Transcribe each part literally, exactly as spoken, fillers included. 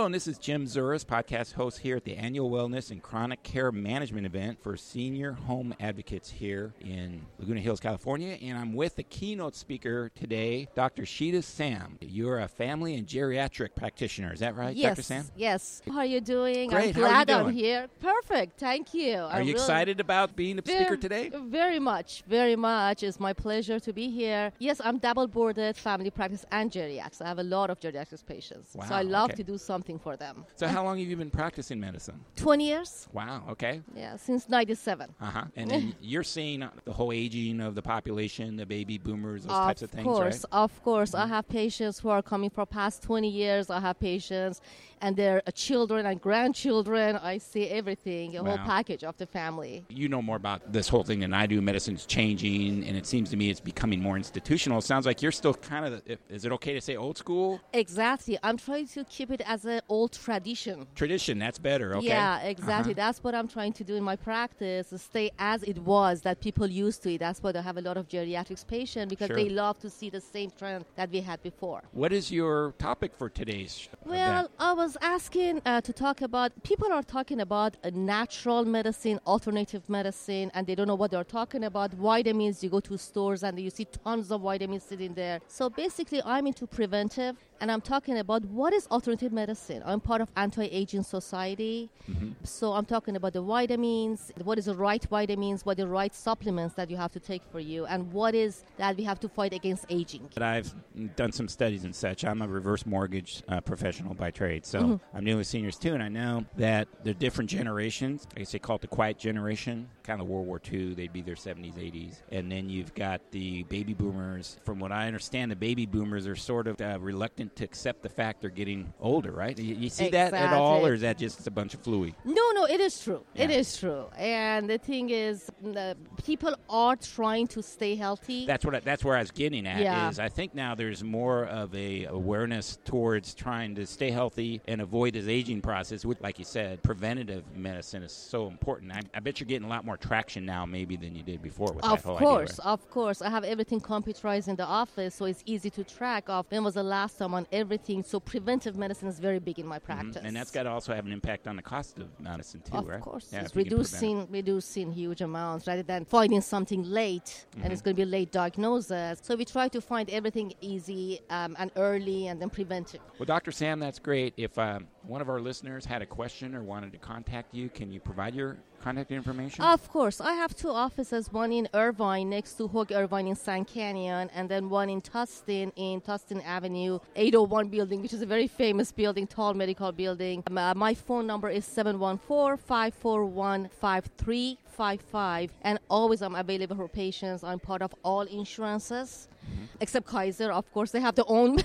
and this is Jim Zuras, podcast host here at the Annual Wellness and Chronic Care Management event for senior home advocates here in Laguna Hills, California. And I'm with the keynote speaker today, Doctor Sheeta Sam. You're a family and geriatric practitioner. Is that right, yes, Doctor Sam? Yes. How are you doing? Great. I'm glad How are you I'm doing? here. Perfect. Thank you. Are I'm you really excited about being the very, speaker today? Very much. Very much. It's my pleasure to be here. Yes, I'm double-boarded family practice and geriatrics. I have a lot of geriatrics patients. Wow, so I love okay. to do something for them. So how long have you been practicing medicine? twenty years. Wow, okay. Yeah, since ninety-seven. Uh-huh. And then you're seeing the whole aging of the population, the baby boomers, those of types of things, course, right? Of course. I have patients who are coming for past twenty years. I have patients and their uh, children and grandchildren. I see everything, a whole Wow. package of the family. You know more about this whole thing than I do. Medicine's changing, and it seems to me it's becoming more institutional. It sounds like you're still kind of, the, is it okay to say old school? Exactly. I'm trying to keep it as an old tradition. Tradition, that's better, okay? Yeah, exactly. Uh-huh. That's what I'm trying to do in my practice, to stay as it was, that people used to it. That's why I have a lot of geriatrics patients, because Sure. they love to see the same trend that we had before. What is your topic for today's Well, event? I was asking uh, to talk about, people are talking about a natural medicine, alternative medicine, and they don't know what they're talking about. Vitamins, you go to stores and you see tons of vitamins sitting there. So basically, I'm into preventive, and I'm talking about what is alternative medicine. I'm part of Anti-Aging Society, Mm-hmm. so I'm talking about the vitamins, what is the right vitamins, what are the right supplements that you have to take for you, and what is that we have to fight against aging. But I've done some studies and such. I'm a reverse mortgage uh, professional by trade, so Mm-hmm. I'm dealing with seniors too, and I know that there are different generations. I guess they call it the quiet generation, kind of World War Two. They'd be their seventies, eighties. And then you've got the baby boomers. From what I understand, the baby boomers are sort of uh, reluctant to accept the fact they're getting older, right? You, you see that at all, Exactly. or is that just a bunch of fluey? No, no, it is true. It Yeah. is true. And the thing is, the people are trying to stay healthy. That's what I, that's where I was getting at. Yeah. Is I think now there's more of a awareness towards trying to stay healthy and avoid this aging process. Which, like you said, preventative medicine is so important. I, I bet you're getting a lot more traction now, maybe than you did before with Of that whole course, idea. of course. I have everything computerized in the office, so it's easy to track of when was the last time on everything. So preventive medicine is very big in my Right? practice. Mhm. And that's got to also have an impact on the cost of medicine too, Of right? course, Yeah, it's if you can prevent it. reducing reducing huge amounts rather than finding something late, and Mm-hmm. it's going to be a late diagnosis. So we try to find everything easy um, and early, and then preventive. Well, Doctor Sam, that's great. If um, one of our listeners had a question or wanted to contact you, can you provide your contact information? Of course. I have two offices, one in Irvine next to Hoag Irvine in Sand Canyon, and then one in Tustin in Tustin Avenue, eight oh one building, which is a very famous building, tall medical building. Um, uh, my phone number is seven one four, five four one, five three five five, and always I'm available for patients. I'm part of all insurances. Except Kaiser, of course, they have their own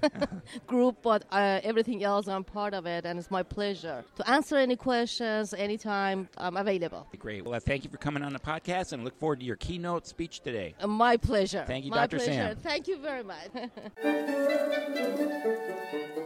group, but uh, everything else, I'm part of it, and it's my pleasure to answer any questions anytime. I'm available. Great. Well, thank you for coming on the podcast, and look forward to your keynote speech today. Uh, My pleasure. Thank you, My Doctor pleasure. Sam. Thank you very much.